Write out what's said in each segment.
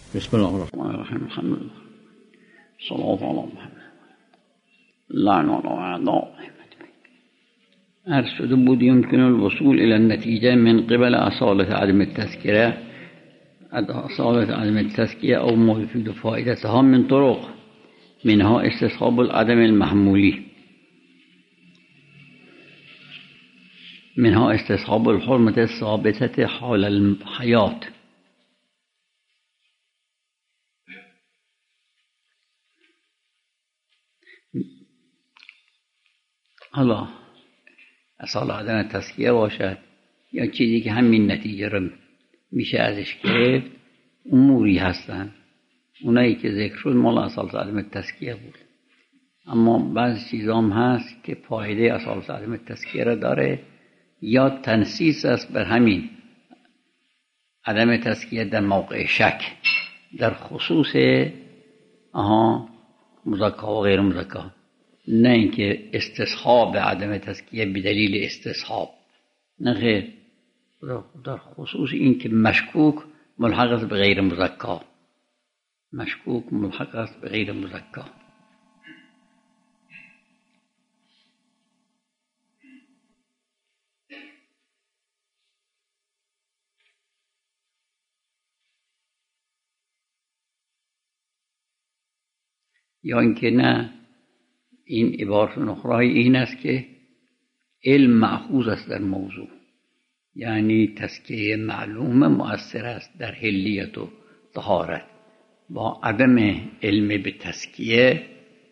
بسم الله الرحمن الرحیم. الحمد لله. صلوات علی محمد. لعن علی اعدائهم. عرض شده بود يمكن الوصول إلى النتيجة من قبل أصالة عدم التذكرة، أصالة عدم التذكية أو ما يفيد فائدتها من طرق، منها استصحاب العدم المحمولي، منها استصحاب الحرمة الثابتة حال الحياة. حالا اصال عدم تذکیه باشد یا چیزی که همین نتیجه رو میشه ازش گرفت، اموری هستن. اونایی که ذکر شد مال اصال عدم تذکیه بود، اما بعضی چیزام هست که فایده اصال عدم تذکیه را داره یا تنصیص است بر همین عدم تذکیه در موقع شک در خصوص مزکا و غیر مزکا، نه اینکه استصحاب عدم تذکیه بدلیل استصحاب، نه خیر، در خصوص این که مشکوک ملحق است به غیر مزکا، مشکوک ملحق است به غیر مزکا. یا اینکه نه، این عبارت اخرى این است که علم مأخوذ است در موضوع، یعنی تزکیه معلوم مؤثر است در حلیت و طهارت. با عدم علم به تزکیه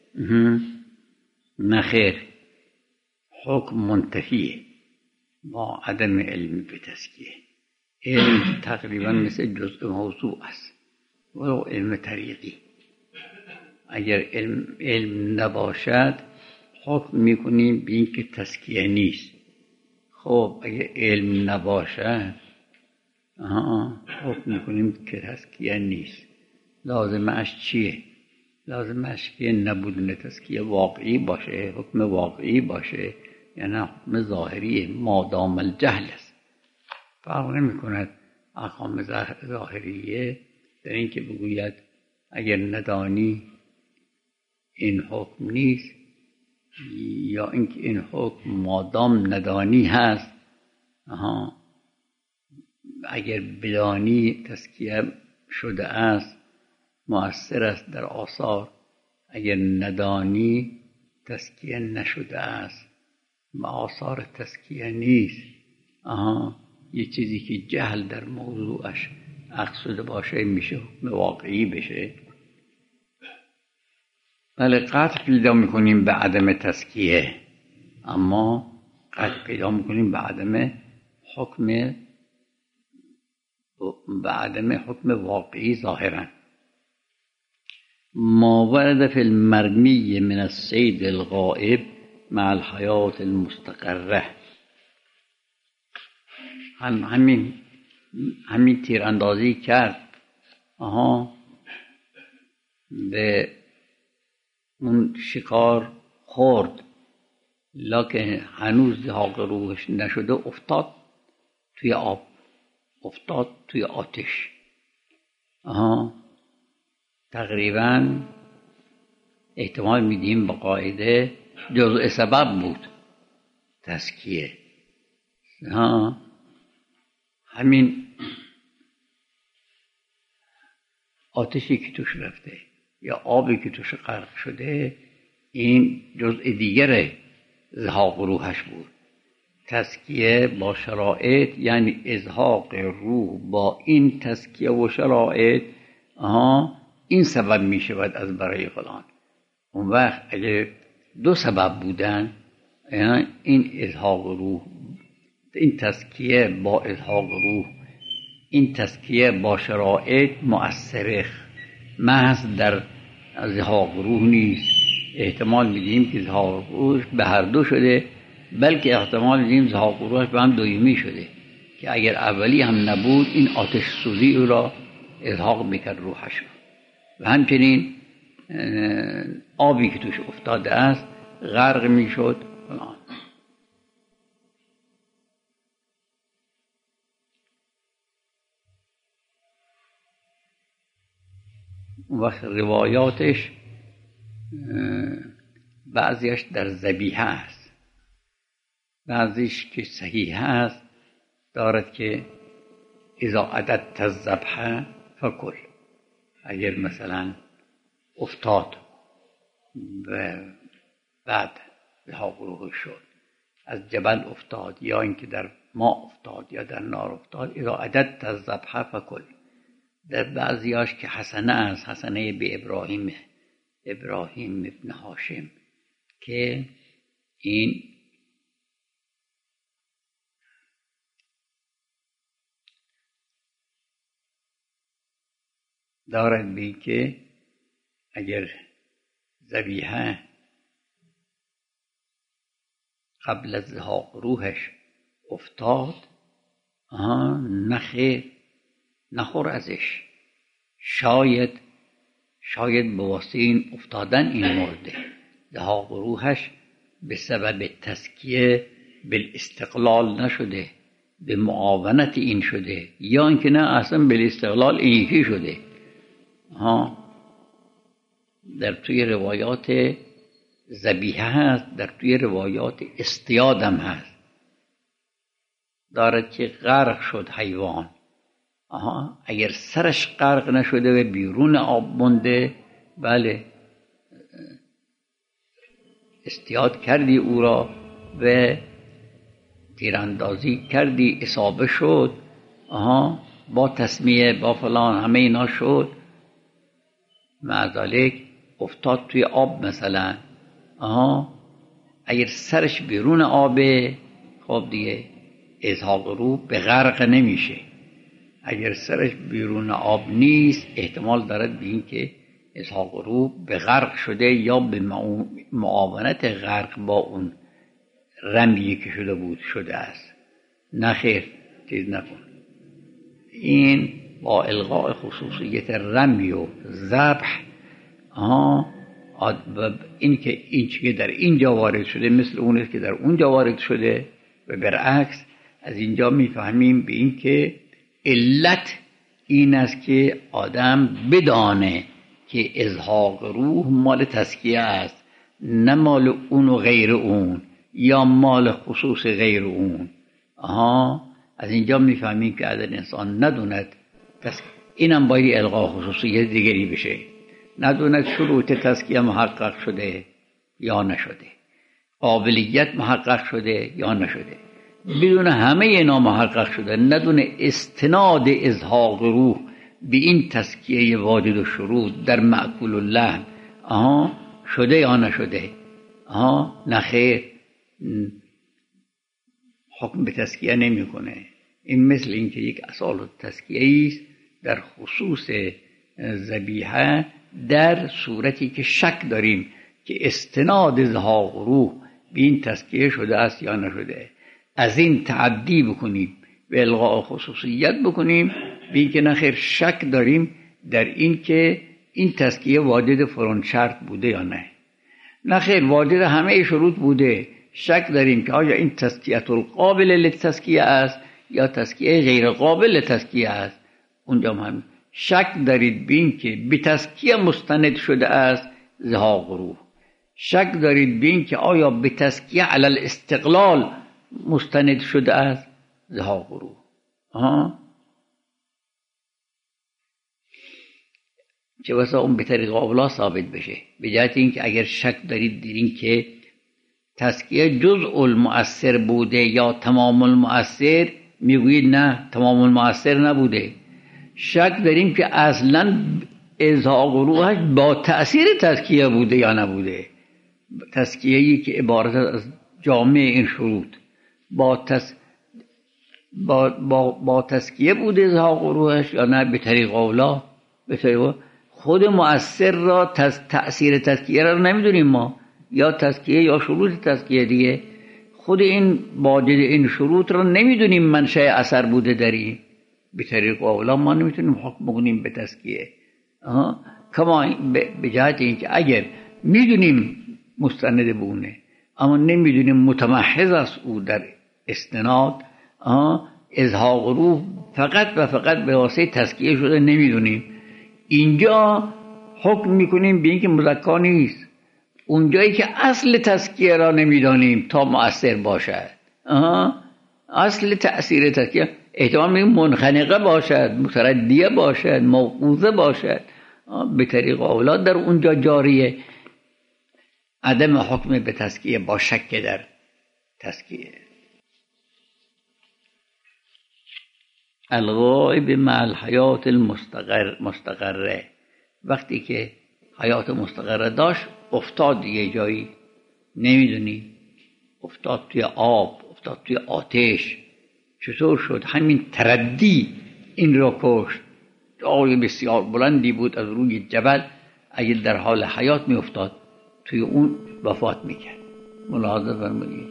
نخیر، حکم منتفیه. با عدم علم به تزکیه، علم تقریبا مثل جزء موضوع است، ولو علم طریقی. اگر علم نباشد حکم میکنیم به این که تزکیه نیست. خب اگر علم نباشد حکم میکنیم که تزکیه نیست. لازمش چیه؟ لازمش که نبودن تزکیه واقعی باشه، حکم واقعی باشه، یعنی حکم ظاهری مادام الجهل است. فرق نمیکند احکام ظاهریه در این که بگوید اگر ندانی این حکم نیست، یا اینکه این حکم مادام ندانی هست. اگر بدانی تزکیه شده است مؤثر است در آثار، اگر ندانی تزکیه نشده است آثار تزکیه نیست. یه چیزی که جهل در موضوعش عقد شده باشه میشه حکم واقعی بشه. بله، قطع پیدا میکنیم به عدم تزکیه، اما قطع پیدا میکنیم به عدم حکم واقعی ظاهرا. ما ورد فی المرمی من الصید الغائب مع الحیات المستقره. همین تیراندازی کرد به اون شکار خورد، لکن هنوز زهاق روحش نشده، افتاد توی آب، افتاد توی آتش. تقریبا احتمال میدیم با قاعده جزء سبب بود تزکیه. همین آتشی که توش رفته یا آبی که توش غرق شده، این جزء دیگر ازحاق روحش بود. تزکیه با شرایط، یعنی ازحاق روح با این تزکیه و شرایط، این سبب می شود از برای فلان. اون وقت اگر دو سبب بودن، یعنی این ازحاق روح، این تزکیه با ازحاق روح، این تزکیه با شرایط مؤثره، محض در ازحاق روح نیست. احتمال میدیم که ازحاق روح به هر دو شده، بلکه احتمال میدیم ازحاق روحش به هم دویمی شده که اگر اولی هم نبود این آتش سوزی او را ازحاق میکرد روحش. و همچنین آبی که توش افتاده است غرق میشد. اون وقت روایاتش بعضیش در ذبیحه است، بعضیش که صحیح است دارد که اذا عددت الذبح فکل، اگر مثلا افتاد و بعد ها گروه شد، از جبل افتاد یا اینکه در ما افتاد یا در نار افتاد، اذا عددت الذبح فکل. در بعضیاش که حسنه است، حسنه به ابراهیم ابن هاشم، که این دارد بی که اگر ذبیحه قبل از زهاق روحش افتاد، نخور ازش، شاید به واسطه این افتادن این مرده، زهاق روحش به سبب تزکیه بالاستقلال نشده، به معاونت این شده، یا اینکه نه اصلا بالاستقلال این یکی شده. در توی روایات ذبیحه هست، در توی روایات اصطیاد هم هست، دارد که غرق شد حیوان، اگر سرش غرق نشده و بیرون آب مونده، بله اصطیاد کردی او را و تیراندازی کردی، اصابه شد، با تسمیه با فلان همه اینا شد، مع ذالک افتاد توی آب مثلا، اگر سرش بیرون آبه، خب دیگه ازهاق روح به غرق نمیشه. اگر سرش بیرون آب نیست، احتمال دارد به این که ازهاق روح به غرق شده یا به معاونت غرق با اون رمیه که شده است. نخیر، چیز نکن. این با الغاء خصوصیت رمی و ذبح، این که در اینجا وارد شده مثل اون است که در اونجا وارد شده، و برعکس. از اینجا میفهمیم به این که علت این است که آدم بدانه که ازهاق روح مال تزکیه است، نه مال اون و غیر اون، یا مال خصوص غیر اون. از اینجا میفهمیم که اگر انسان ندوند، اینم باید الغاء خصوصیت دیگری بشه، ندوند شروط تزکیه محقق شده یا نشده، قابلیت محقق شده یا نشده، بدون همه اینا محقق شده، ندونه استناد ازهاق روح به این تزکیه واجد و شروط در معقول اللحم شده یا نشده. نخیر، حکم به تزکیه نمی کنه. این مثل این که یک اصال تزکیه است در خصوص ذبیحه، در صورتی که شک داریم که استناد ازهاق روح به این تزکیه شده است یا نشده. از این تعدی بکنیم و الغاء خصوصیت بکنیم، بین که نخیر شک داریم در این که این تزکیه واجد فلان شرط بوده یا نه. نخیر واجد همه شروط بوده، شک داریم که آیا این تزکیه القابل للتزکیه است یا تزکیه غیر قابل للتزکیه است. اونجا هم شک دارید بین که به تزکیه مستند شده است زهاق روح، شک دارید بین که آیا به تزکیه علی الاستقلال مستند شده است زهاق روح. چه بسا اون به طریق اولا ثابت بشه، به جهت این که اگر شک دارید دیدین که تزکیه جزء المؤثر بوده یا تمام المؤثر، میگویید نه تمام المؤثر نبوده. شک داریم که اصلا ازهاق روحش با تأثیر تزکیه بوده یا نبوده. تزکیه‌ای که عبارت از جامع این شروط با تزکیه بوده ازهاق روحش یا نه به طریق اولا. به طریق خود مؤثر را تأثیر تزکیه را نمیدونیم ما، یا تزکیه یا شروط تزکیه دیگه، خود این واجد این شروط را نمیدونیم منشأ اثر بوده داری. به طریق اولا ما نمیتونیم حکم بکنیم به تزکیه. کما به جهت این که اگر میدونیم مستند بونه اما نمیدونیم متمحض است او در استناد، ازهاق روح فقط و فقط به واسطه تزکیه شده نمیدونیم، اینجا حکم میکنیم به این که مزکا نیست. اونجایی که اصل تزکیه را نمیدانیم تا مؤثر باشد، اصل تأثیر تزکیه احتمال میگیم منخنقه باشد، متردیه باشد، موقوفه باشد، به طریق اولاد در اونجا جاریه. عدم حکم به تزکیه با شک در تزکیه. الغائب مع الحیات مستقره، وقتی که حیات مستقره داشت افتاد یه جایی نمیدونی، افتاد توی آب، افتاد توی آتش، چطور شد؟ همین تردی این را کشت. جای بسیار بلندی بود از روی جبل، اگه در حال حیات می افتاد توی اون وفات میکرد. ملاحظه فرمایید.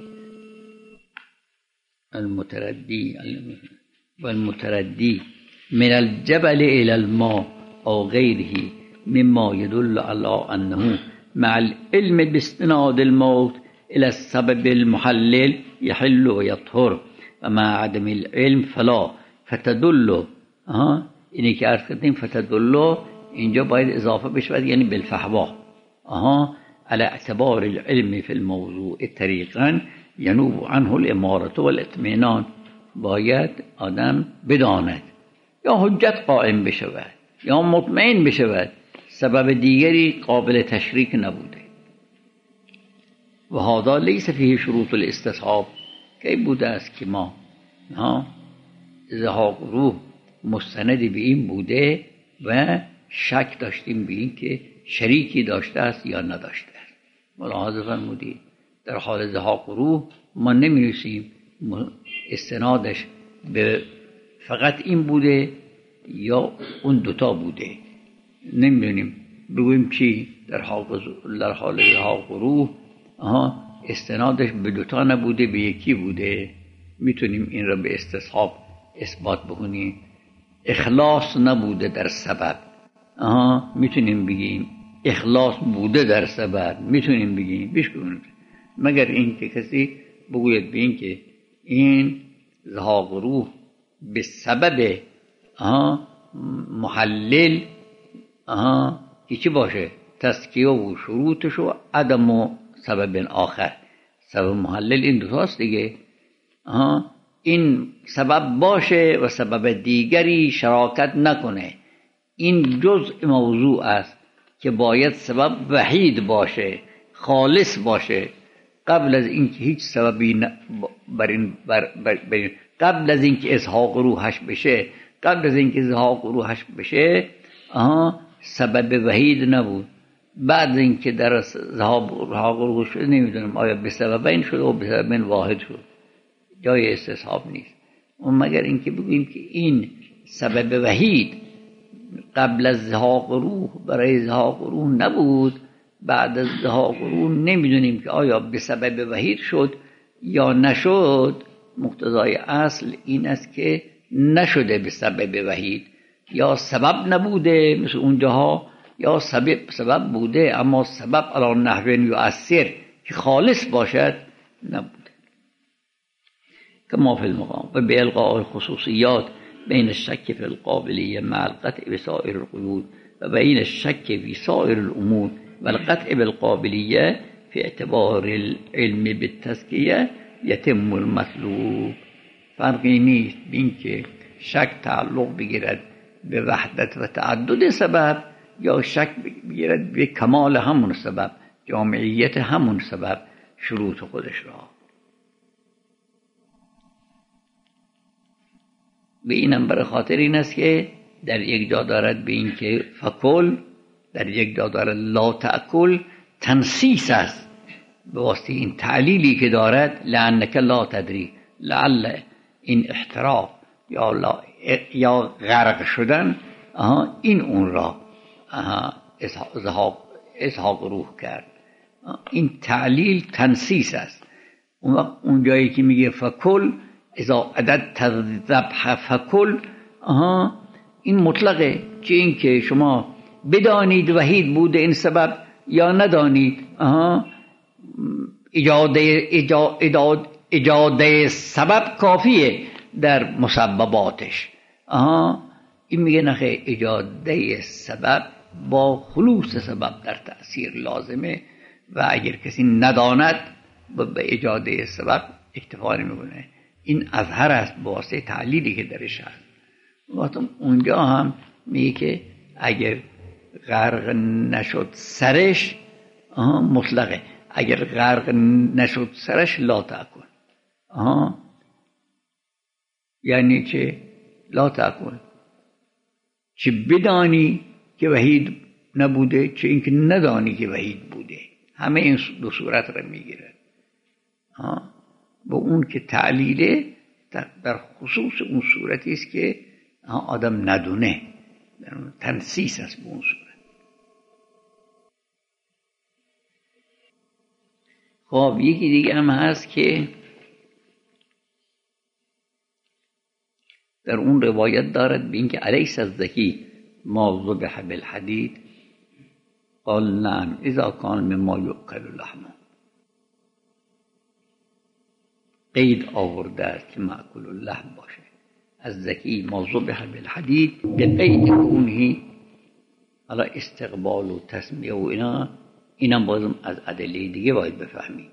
المتردی من الجبل الى الماء او غیره مما يدل على انه مع العلم باستناد الموت الى السبب المحلل يحل ويطهر ومع عدم العلم فلا. فتدل اینی که عرض کردیم فتدل اینجا باید اضافه بشه، یعنی بالفحوا على اعتبار العلم في الموضوع طریقا ینوب عنه الامارة والاطمینان. باید آدم بداند یا حجت قائم بشود یا مطمئن بشود سبب دیگری قابل تشریک نبوده. و هذا لیس فیه شروط الاستصحاب. کی بوده است که ما زهاق روح مستند به این بوده و شک داشتیم به این که شریکی داشته است یا نداشته است. ملاحظه فرمودید در حال زهاق روح ما نمی‌رسیم استنادش به فقط این بوده یا اون دوتا بوده، نمیدونیم بگویم چی. در حال زهاق روح استنادش به دوتا نبوده، به یکی بوده. میتونیم این را به استصحاب اثبات بکنیم. اخلاص نبوده در سبب، میتونیم بگیم اخلاص بوده در سبب، میتونیم بگیم بشکنید، مگر این که کسی بگوید به این که این زهاق روح به سبب محلل که چی باشه؟ تزکیه و شروطش و عدم و سبب آخر. سبب محلل این دوتاست دیگه. این سبب باشه و سبب دیگری شراکت نکنه. این جزء موضوع است که باید سبب وحید باشه، خالص باشه، قبل از اینکه هیچ سببی قبل از اینکه اسحاق روحش بشه، قبل از اینکه زهاق روحش بشه سبب وحید نبود. بعد اینکه در زهاق روح شد نمیدونم آیا به سببین شد و به سببین واحد شد، جای استصحاب نیست. مگر اینکه بگوییم که این سبب وحید قبل از زهاق روح برای زهاق روح نبود، بعد از زهاق روح نمیدونیم که آیا به سبب وحید شد یا نشد. مقتضای اصل این است که نشده به سبب وحید، یا سبب نبوده مثل اونجاها، یا سبب بوده اما سبب علی نحو یؤثر که خالص باشد نبوده. کما فی المقام و بالغاء الخصوصیات بین الشک فی القابلیه مع القطع بسائر القیود و بین الشک فی سائر الامور و القطع بالقابلیه فی اعتبار العلم بالتزکیه یتم المطلوب. فرقی نیست بین که شک تعلق بگیرد به وحدت و تعدد سبب یا شک بگیرد به کمال همون سبب، جامعیت همون سبب، شروط خودش را. به اینم برای خاطر این است که در یک جا دارد به این که فکل، در یک جا دارد لا تأکل، تنسیس است به واسطه این تعلیلی که دارد لعنک لا تدری، لعل این احتراق یا غرق شدن این اون را اسحاق روح کرد. این تعلیل تنسیس است. اون جایی که میگه فکل اذا عدد تذبح فکل، این مطلقه، چه این که شما بدانید وحید بوده این سبب یا ندانید. ایجاده سبب کافیه در مسبباتش. این میگه نخه ایجاده سبب با خلوص سبب در تأثیر لازمه و اگر کسی نداند به ایجاد سبب اکتفا نمیکنه. این اظهر است با واسطه تعلیلی که درش هست. وقتی اونجا هم میگه که اگر غرق نشد سرش مطلقه، اگر غرق نشد سرش لا تکن. یعنی چه؟ لا تکن، چه بدانی که وحید نبوده، چه اینکه ندانی که وحید بوده. همه این دو صورت را میگیره. با اون که تعلیله در خصوص اون صورتی است که آدم ندونه، تنسیس است به اون صورت. خب یکی دیگه هم هست که در اون روایت دارد به اینکه الیس الذکی ما ذبح بالحدید قال نعم اذا کان مما یؤکل لحمه. قید آورده است که مأکول اللحم باشه. از ذکی ما ذبح بالحدید به قید کونه، حالا استقبال و تسمیه و اینم بازم از ادله دیگه باید بفهمیم.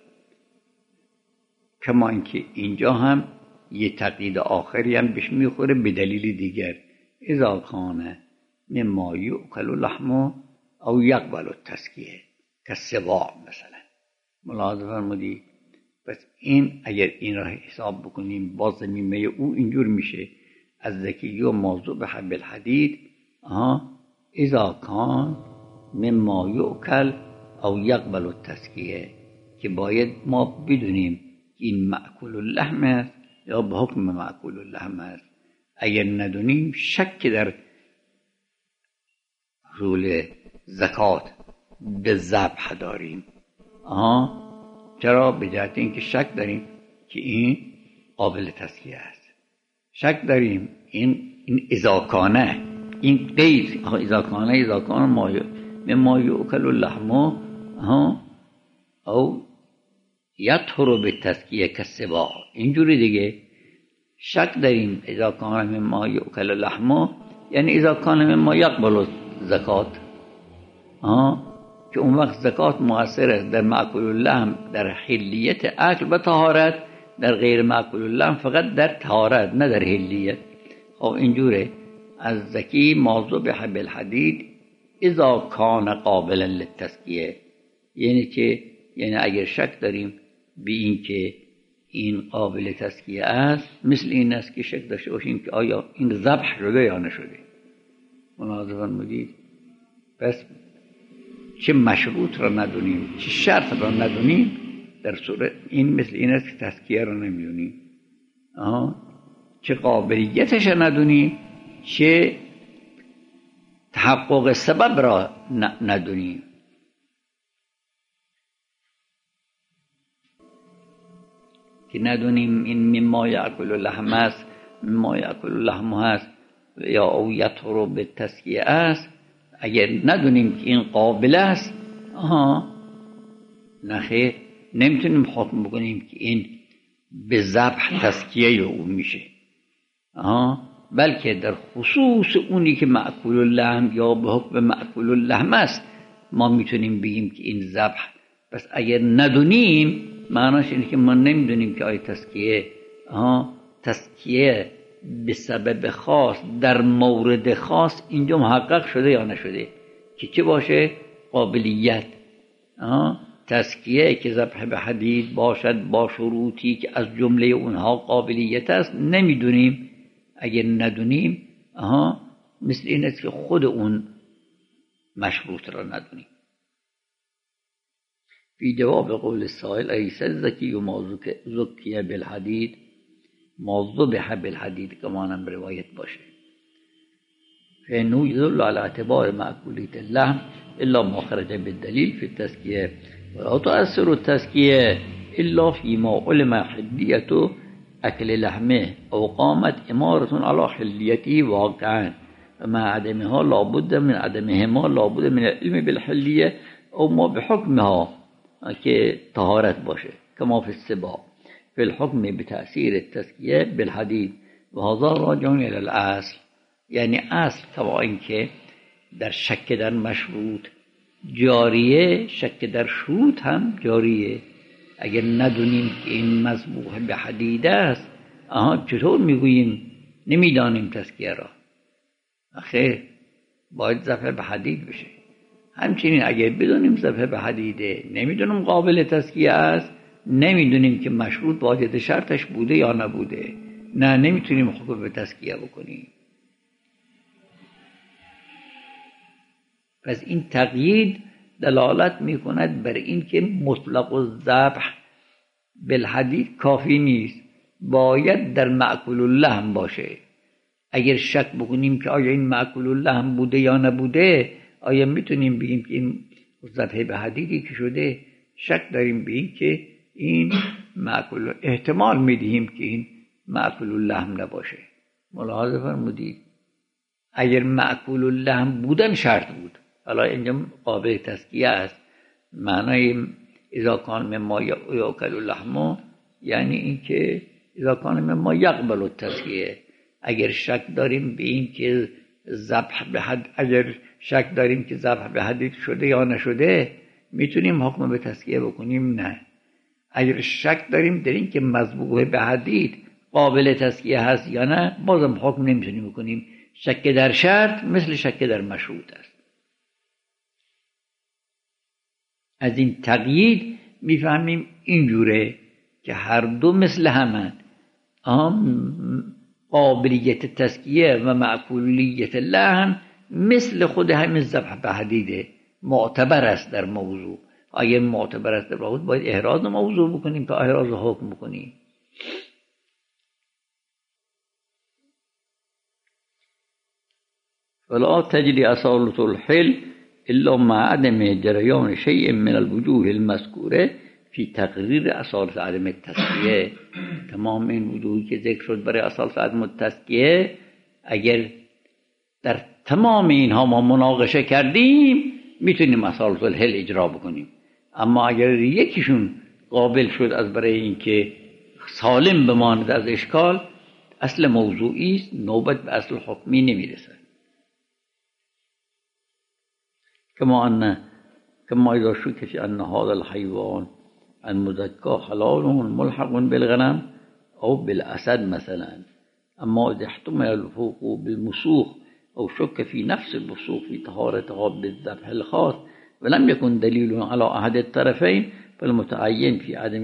کما اینکه اینجا هم یه تقیید آخری هم بهش میخوره به دلیل دیگر، اذا کان مما یؤکل لحمه او یقبل التزکیه کالسباع مثلا. ملاحظه فرمودید؟ پس این اگر این را حساب بکنیم باز زمینه او اینجور میشه از ذکی و موضوع به حب الحدید اذا کان مما یؤکل او یقبل التزکیه، که باید ما بدونیم این مأکول اللحم است یا به حکم مأکول اللحم است. اگر ندونیم شک در رول زکات به ذبح داریم. چرا؟ به جهت اینکه شک داریم که این قابل تزکیه است، شک داریم این اذاکانه، این قید اذاکانه مما یؤکل اللحم او یطهر بالتزکیه کالسباع. اینجوری دیگه شک داریم اذاکانه مما یؤکل اللحم یعنی اذاکانه مما یقبل زکات، که اون وقت زکات مؤثر است در مأکول اللحم در حلیت اکل و طهارت، در غیر مأکول اللحم فقط در طهارت نه در حلیت. خب اینجوره از ذکی موضوع به حب الحدید اذا کان قابلا للتزکیه، یعنی که یعنی اگر شک داریم به این که این قابل تزکیه است، مثل این است که شک داشته باشیم که آیا این ذبح شده یا نشده. ملاحظه فرمودید؟ پس چه مشروط را ندونیم چه شرط را ندونیم، در صورت این مثل این است که تزکیه را نمیدونیم. چه قابلیتش را ندونیم چه تحقق سبب را ندونیم. که ندونیم این مما یأکل اللحم است، مما یأکل اللحم هست یا او یطهر بالتزکیه است. اگر ندونیم که این قابل است نخیر نمیتونیم حکم بکنیم که این به ذبح تزکیه او میشه. بلکه در خصوص اونی که مأکول اللحم یا به حکم مأکول اللحم است ما میتونیم بگیم که این ذبح. پس اگر ندونیم معناش اینه که ما نمیدونیم که آیا تزکیه به سبب خاص در مورد خاص اینجا محقق شده یا نشده، که چه باشه قابلیت تزکیه که ذبح به حدید باشد با شروطی که از جمله اونها قابلیت است نمیدونیم. اگر ندونیم مثل این است که خود اون مشروط را ندونیم. فی جواب قول السائل ایس الذکی و ما ذکی بالحدید ما ذبح بالحدید که مانم روایت باشه. فإنه يدل على اعتبار مأکولیت اللحم الا ما خرج بالدلیل فی التزکیه ولا تؤثر التزکیه الا فيما علم حلیت اکل لحمه او قامت امارة على حلیته واقعا وما عدمها لابد من عدمهما لابد من العلم بالحلیه او ما بحکمها که طهارت باشه کما فی السباع فی الحکم بتأثیر التزکیه بالحدید و هذا راجع الى الاصل. یعنی اصل طبعا این که در شک در مشروط جاریه، شک در شروط هم جاریه. اگر ندونیم که این مذبوح به حدید است، چطور میگوییم نمیدانیم تزکیه را؟ آخه باید ذبح به حدید بشه. همچنین اگر بدونیم ذبح به حدیده، نمیدونیم قابل تزکیه است، نمیدونیم که مشروط واجد شرطش بوده یا نبوده، نه نمیتونیم حکم به تزکیه بکنیم. پس این تقیید دلالت میکند بر این که مطلق الذبح بالحدید کافی نیست، باید در مأکول اللحم باشه. اگر شک بکنیم که آیا این مأکول اللحم بوده یا نبوده، آیا میتونیم بگیم که این ذبح به حدیدی که شده؟ شک داریم به این که این مأکول، احتمال میدیم که این مأکول اللحم نباشه. ملاحظه فرمودید؟ اگر مأکول اللحم بودن شرط بود، حالا اینجا قابل تزکیه است. معنای اذا کان مما یاکل اللحم یعنی این که اذا کان مما یقبل التزکیه. اگر شک داریم به این که ذبح به حد، اگر شک داریم که ذبح به حدید شده یا نشده، میتونیم حکم به تزکیه بکنیم؟ نه. اگر شک داریم در این که مذبوح به حدید قابل تزکیه هست یا نه، بازم حکم نمیتونیم بکنیم. شک در شرط مثل شک در مشروط است. از این تقیید میفهمیم اینجوره که هر دو مثل همن. قابلیت تزکیه و معقولیت لحم مثل خود همین ذبح به حدیده، معتبر است در موضوع. اگر معتبر است در موضوع، باید احراز موضوع بکنیم تا احراز حکم بکنیم. ولا تجري أصالة الحل إلا مع عدم جريان شيء من الوجوه المذكورة في تقریر اصالت عدم التزکیه. تمام این وجوهی که ذکر شد برای اصالت عدم التزکیه، اگر در تمام اینها ما مناقشه کردیم، میتونیم اصالت الحل اجرا بکنیم. اما اگر یکیشون قابل شد از برای اینکه سالم بماند از اشکال، اصل موضوعی است، نوبت به اصل حکمی نمیرسد. كما إذا شك في أن هذا الحيوان المزكى حلال ملحق بالغنم أو بالأسد مثلا، أما إذا احتمل الفوق بالمسوخ أو شك في نفس المسوخ في طهارتها بالذبح الخاص ولم يكن دليل على أحد الطرفين، فالمتعين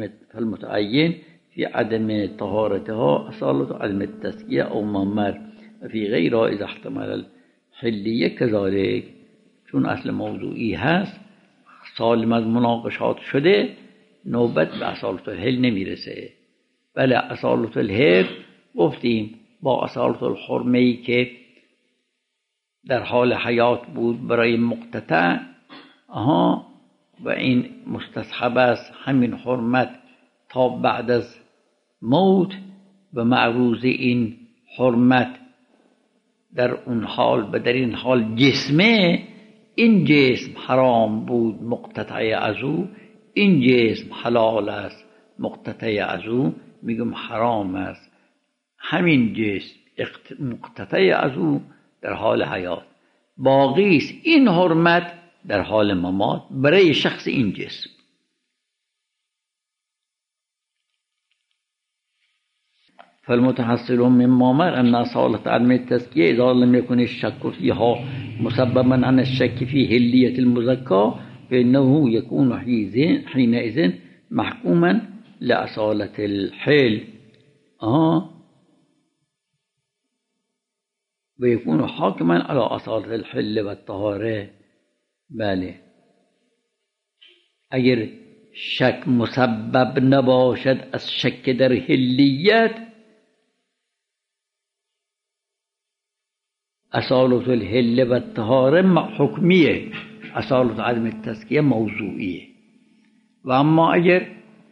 في عدم طهارتها أصالة عدم التزكية أو ممر، وفي غيرها إذا احتمل الحلية كذلك. چون اصل موضوعی هست، سالم از مناقشات شده، نوبت به اصالت الحل نمیرسه. بله اصالت الحل گفتیم با اصالت الحرمه‌ای که در حال حیات بود برای مقتطع، و این مستصحب است همین حرمت تا بعد از موت، و معروض این حرمت در اون حال و در این حال جسمه، این جسم حرام بود مقتطع از او، این جسم حلال است مقتطع از او، میگم حرام است همین جسم مقتطع از او در حال حیات، باقی است این حرمت در حال ممات برای شخص این جسم. فالمتحصل مما مر أن أصالة عدم التزكية إذا لم يكن الشك فيها مسببا عن الشك في هلية المزكى فإنه يكون حينئذ محكوما لأصالة الحل ويكون حاكما على أصالة الحل والطهارة. بله، اگر شک مسبب نباشد از شک در حلیت، اصالت الحل و الطهاره حکمیه، اصالت عدم التزکیه موضوعیه. و اما اگر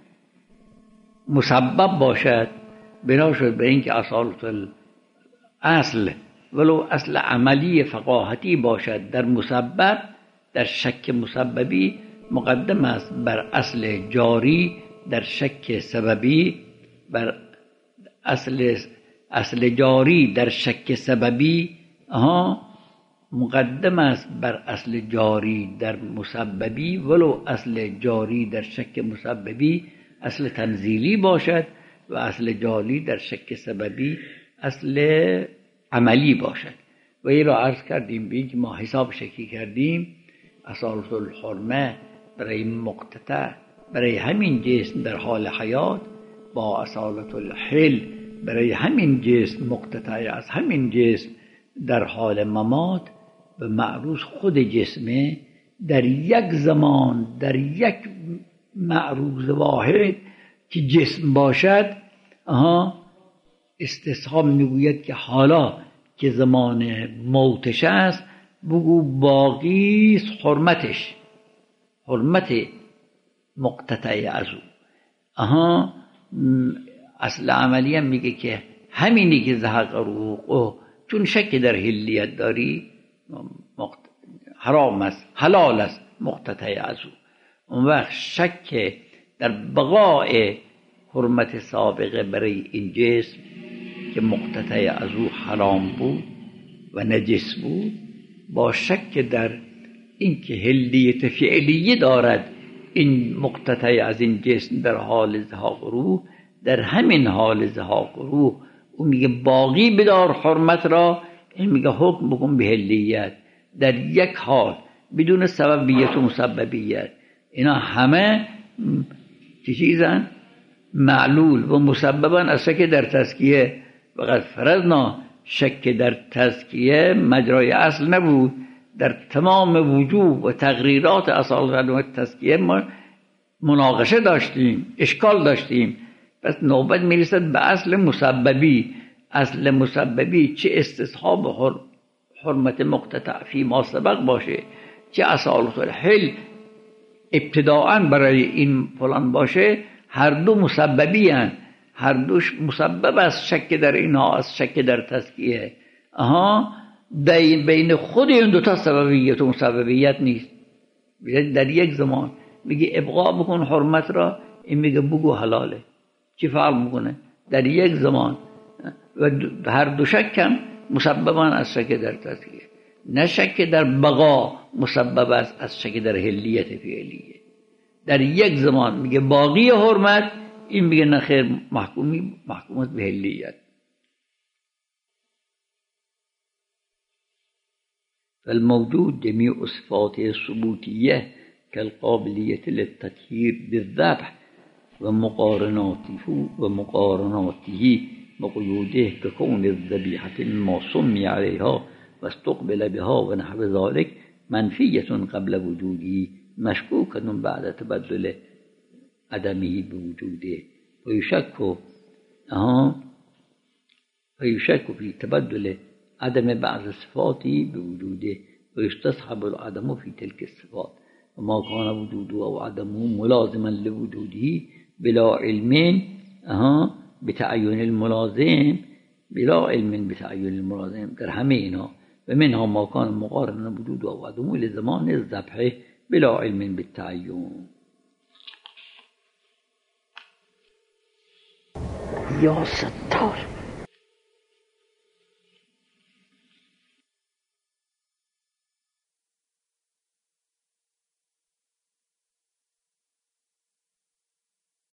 مسبب باشد، بنا شد به اینکه اصالت الاصل ولو اصل عملی فقاهتی باشد در مسبب، در شک مسببی مقدم است بر اصل جاری در شک سببی، بر اصل جاری در شک سببی مقدم است بر اصل جاری در مسببی، ولو اصل جاری در شک مسببی اصل تنزیلی باشد و اصل جاری در شک سببی اصل عملی باشد. و این را عرض کردیم بیش ما حساب شکی کردیم اصالت الحرمه برای مقتطع برای همین جسم در حال حیات با اصالت الحل برای همین جسم مقتطع از همین جسم در حال ممات و معروض خود جسمه در یک زمان در یک معروض واحد که جسم باشد استصحاب میگوید که حالا که زمان موتش است بگو باقی حرمتش، حرمت مقتطع از او. اصل عملی هم میگه که همینی که زهق روحه چون شک در حلیت داری حرام است، حلال است مقتطع از او. اون وقت شک در بقای حرمت سابقه برای این جسم که مقتطع از او حرام بود و نجس بود با شک در این که حلیت فعلیه دارد این مقتطع از این جسم در حال زهاق روح، در همین حال زهاق روح او میگه باقی بدار حرمت را، این میگه حکم بکن به حلیت در یک حال بدون سببیت و مسببیت. اینا همه چیزن معلول و مسببا از شک در تزکیه. وقد فرضنا شک در تزکیه مجرای اصل نبود، در تمام وجوب و تقریرات اصالت و تزکیه ما مناقشه داشتیم، اشکال داشتیم. پس نوبت میرسد به اصل مسببی. اصل مسببی چه استصحاب حرمت مقتطع فی ما سبق باشه، چه اصالت الحل ابتداءً برای این فلان باشه، هر دو مسببی هن. هر دوش مسبب است شک در اینها از شک در تزکیه. بین خود این دوتا سببیت و مسببیت نیست. در یک زمان میگه ابقا بکن حرمت را، این میگه بگو حلاله. چی فرق میکنه؟ در یک زمان و هر دو شک هم مسببا از شک در تزکیه. نه شک در بقا مسبب است از شک در حلیت فعلیه. در یک زمان میگه باقی حرمت، این میگه نه خیر محکومت به حلیت. فالموجود جميع صفاته الثبوتية كالقابلية للتطهير بالذبح ومقارناته وقيوده ككون الذبيحة ما سمي عليها واستقبل بها ونحو ذلك منفية قبل وجوده مشكوكة بعد تبدل عدمه بوجوده ويشك في تبدل عدم بعض صفاته بوجوده ويستصحب العدم في تلك الصفات وما كان وجوده أو عدمه ملازما لوجوده بلا علم بتعين الملازم بلا علم بتعين الملازم در همه اینا. و منها ما كان مقارنا وجوده أو عدمه لزمان الذبح بلا علم بالتعين. یا ستار